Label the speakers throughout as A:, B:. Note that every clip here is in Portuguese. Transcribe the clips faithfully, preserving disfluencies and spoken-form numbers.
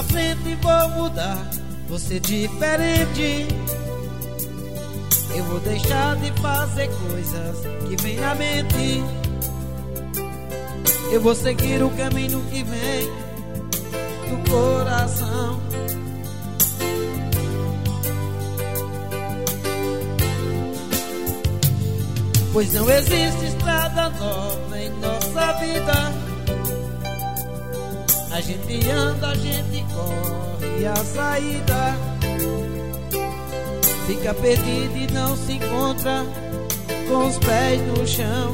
A: pra frente vou mudar, vou ser diferente. Eu vou deixar de fazer coisas que vem na mente. Eu vou seguir o caminho que vem do coração. Pois não existe estrada nova em nossa vida. A gente anda, a gente corre a saída. Fica perdido e não se encontra com os pés no chão.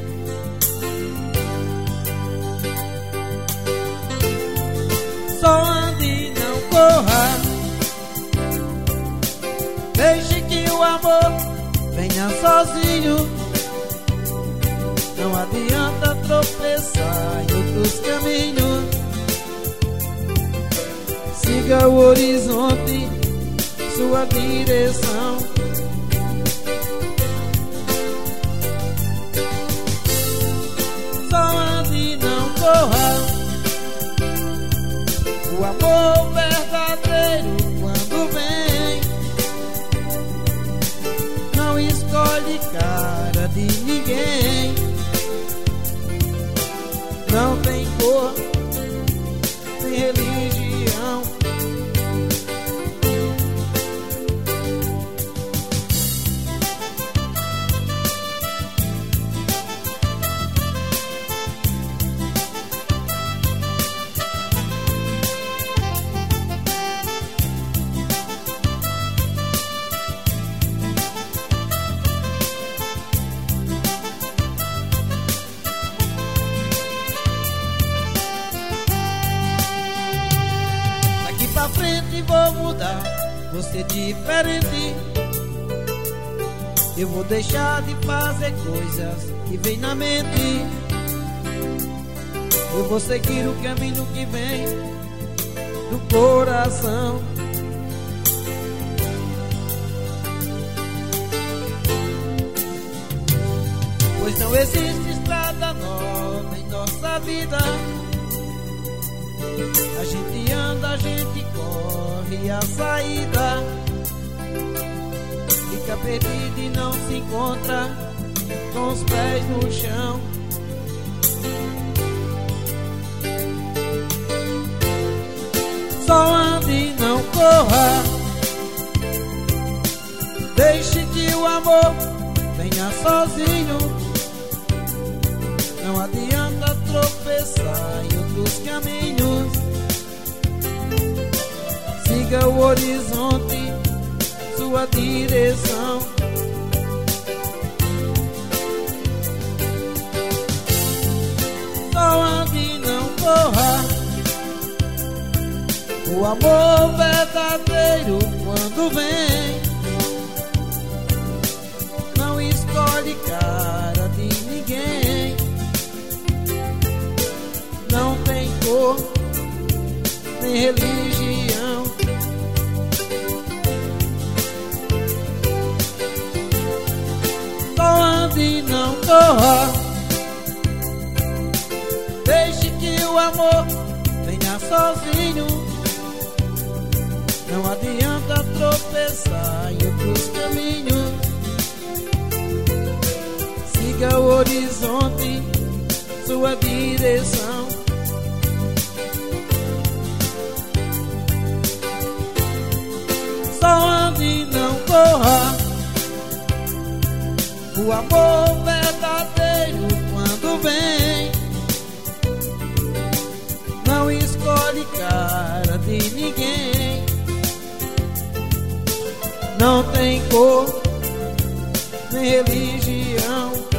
A: Só ande e não corra. Deixe que o amor venha sozinho. Não adianta tropeçar em outros caminhos. Siga o horizonte, sua direção. Só ande e não corra. O amor verdadeiro quando vem não escolhe cara de ninguém. Não tem cor, nem religião. Pra frente vou mudar, vou ser diferente. Eu vou deixar de fazer coisas que vem na mente. Eu vou seguir o caminho que vem do coração. Pois não existe estrada nova em nossa vida. A gente anda, a gente corre a saída. Fica perdido e não se encontra com os pés no chão. Só ande e não corra. Deixe que o amor venha sozinho. Não adianta tropeçar em outros caminhos. Siga o horizonte, sua direção. Só ande e não corra. O amor verdadeiro quando vem não escolhe cara de ninguém. Não tem cor, nem religião. Só ande e não corra. Deixe que o amor venha sozinho. Não adianta tropeçar em outros caminhos. Siga o horizonte, sua direção. Só ande e não corra. O amor verdadeiro quando vem não escolhe cara de ninguém. Não tem cor, nem religião.